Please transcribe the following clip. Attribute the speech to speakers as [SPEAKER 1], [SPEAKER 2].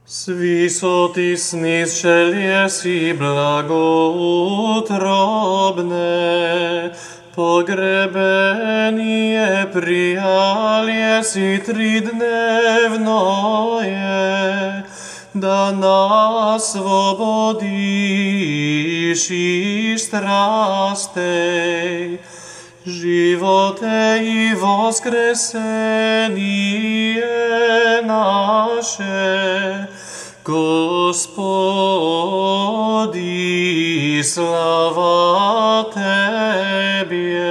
[SPEAKER 1] Svisoty smysčelie si blagoutrobné, pogrebenie prijalie si 3-dnevnoje, da nás slobodíši strastej, živote i voskresenie naše. Господи, слава Тебе!